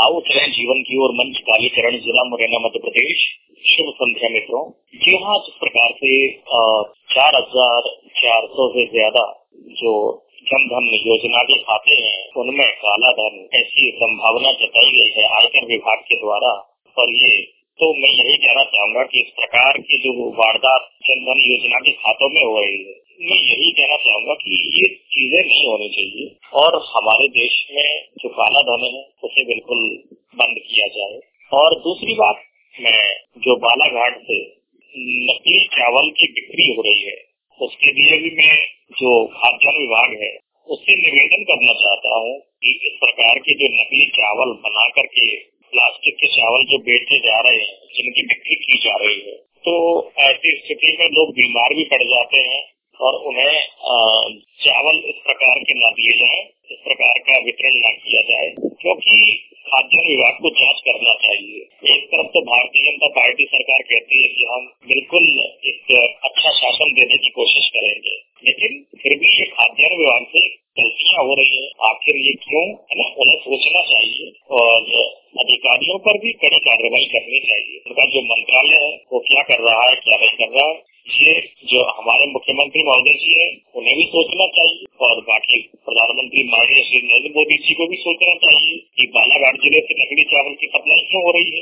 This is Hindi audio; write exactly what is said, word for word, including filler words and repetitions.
आओ चलें जीवन की ओर, मंच कालीचरण, जिला मुरैना, मध्य प्रदेश। शुभ संध्या मित्रों। जी हाँ, जिस प्रकार से चार हजार चार सौ से ज्यादा जो जन धन योजना के खाते हैं उनमें काला धन ऐसी संभावना जताई गई है आयकर विभाग के द्वारा। और ये तो मैं यही कहना चाहूंगा कि इस प्रकार की जो वारदात जन धन योजना के खातों में हो रही है, मैं यही कहना चाहूंगा कि ये चीजें नहीं होनी चाहिए और हमारे देश में जो काला धन है उसे बिल्कुल बंद किया जाए। और दूसरी बात, मैं जो बालाघाट से नकली चावल की बिक्री हो रही है उसके लिए भी मैं जो खाद्यान्न विभाग है उससे निवेदन करना चाहता हूँ कि इस प्रकार के जो नकली चावल बना करके प्लास्टिक के चावल जो बेचे जा रहे हैं, जिनकी बिक्री की जा रही है, तो ऐसी स्थिति में लोग बीमार भी पड़ जाते हैं और उन्हें चावल इस प्रकार के न दिए जाए, इस प्रकार का वितरण न किया जाए, क्योंकि खाद्यान्न विभाग को जांच करना चाहिए। एक तरफ तो भारतीय जनता पार्टी सरकार कहती है कि हम बिल्कुल एक अच्छा शासन देने की कोशिश करेंगे, लेकिन फिर भी ये खाद्यान्न विभाग से गलतियां हो रही है। आखिर ये क्यों है ना, उन्हें सोचना चाहिए और अधिकारियों पर भी कड़ी कार्रवाई करनी चाहिए। उनका जो मंत्रालय है वो क्या कर रहा है, क्या नहीं कर रहा है, ये जो हमारे मुख्यमंत्री महोदय जी है उन्हें भी सोचना चाहिए और बाकी प्रधानमंत्री माननीय श्री नरेंद्र मोदी जी को भी सोचना चाहिए कि बालाघाट जिले से नकली चावल की सप्लाई क्यों हो रही है।